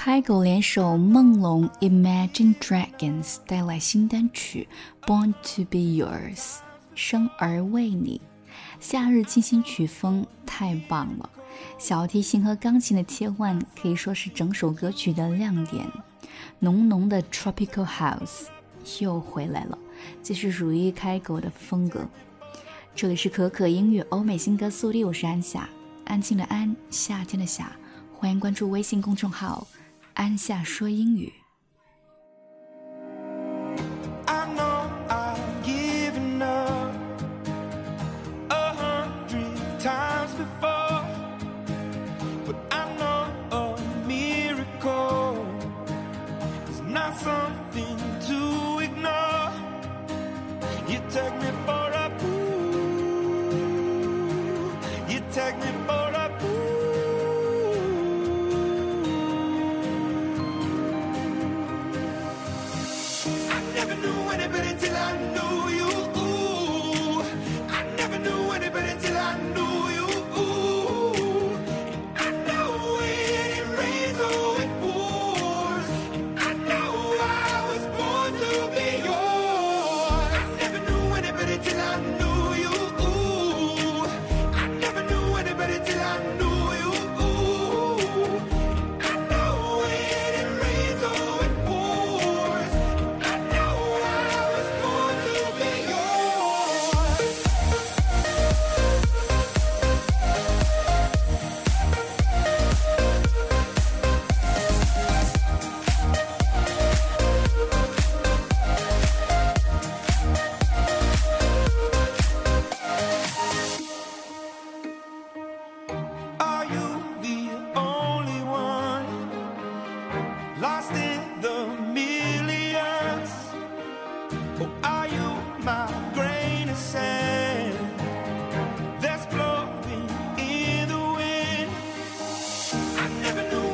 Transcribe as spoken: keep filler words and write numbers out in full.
开狗联手梦龙 Imagine Dragons 带来新单曲 Born to be Yours 生而为你，夏日清新曲风太棒了，小提琴和钢琴的切换可以说是整首歌曲的亮点，浓浓的 Tropical House 又回来了，这是属于开狗的风格。这里是可可音乐欧美新歌速递，我是安夏，安静的安，夏天的夏，欢迎关注微信公众号安夏说英语。 Never knew